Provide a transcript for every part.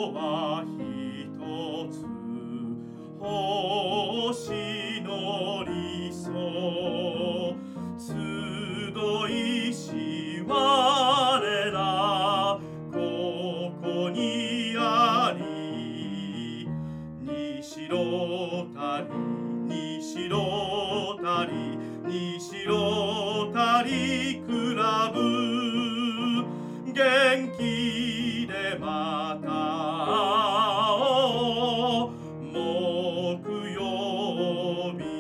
は一つ星の理想集いし我らここにあり西ロータリ西ロータリ西ロータリクラブ元気でまた会おう木曜日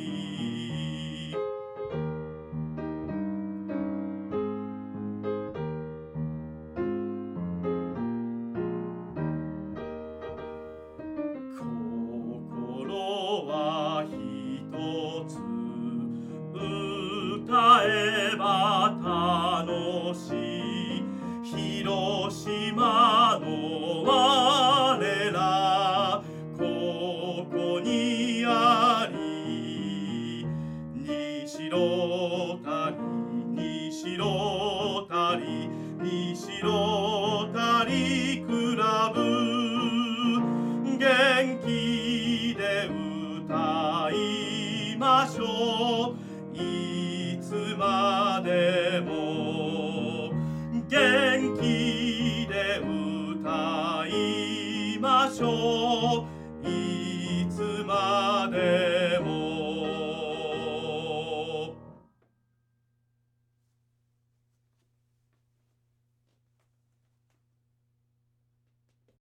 心は一つ歌えば楽しい広島の我らここにあり西ロータリ西ロータリ西ロータリクラブ元気で歌いましょういつまでも元気で歌いましょう